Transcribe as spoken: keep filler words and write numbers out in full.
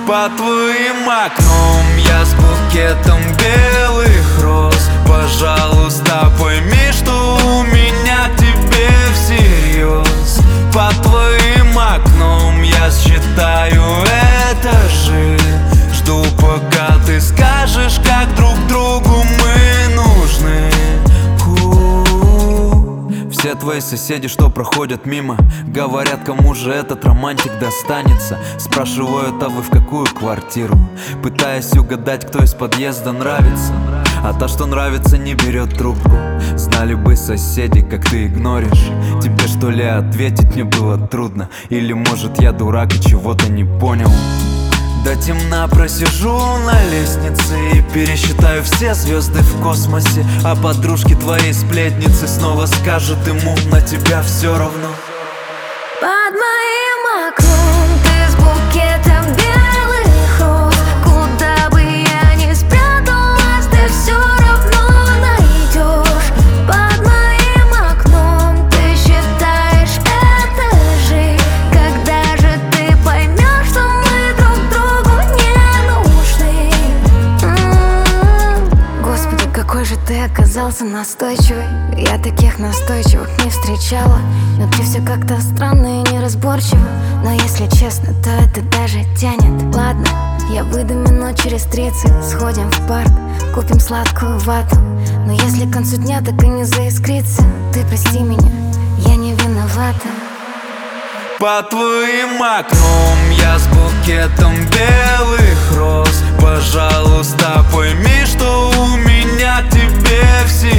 Под твоим окном я с букетом белых роз. Пожалуйста, пойми, что у меня к тебе всерьез. Под твоим окном я считаю этажи. Жду, пока ты скажешь, как друг другу мы нужны. Все твои соседи, что проходят мимо, говорят, кому же этот романтик достанется. Спрашивают, а вы в какую квартиру? Пытаясь угадать, кто из подъезда нравится. А та, что нравится, не берет трубку. Знали бы соседи, как ты игноришь. Тебе что ли ответить мне было трудно? Или может я дурак и чего-то не понял? До темна просижу на лестнице и пересчитаю все звезды в космосе. А подружки твоей сплетницы снова скажут ему: на тебя все равно. Под моим окном ты с букетом белых роз. Куда бы я ни спряталась, ты все равно найдешь. Под моим окном ты считаешь этажи. Когда же ты поймешь, что мы друг другу не нужны? М-м-м. Господи, какой же ты оказался настойчивый. Я таких настойчивых не встречала. Внутри все как-то странно и неразборчиво. Но если честно, то это даже тянет. Ладно, я выйду минут через тридцать. Сходим в парк, купим сладкую вату. Но если к концу дня так и не заискрится, ты прости меня, я не виновата. Под твоим окном я с букетом белых роз. Пожалуйста, пойми, что у меня к тебе все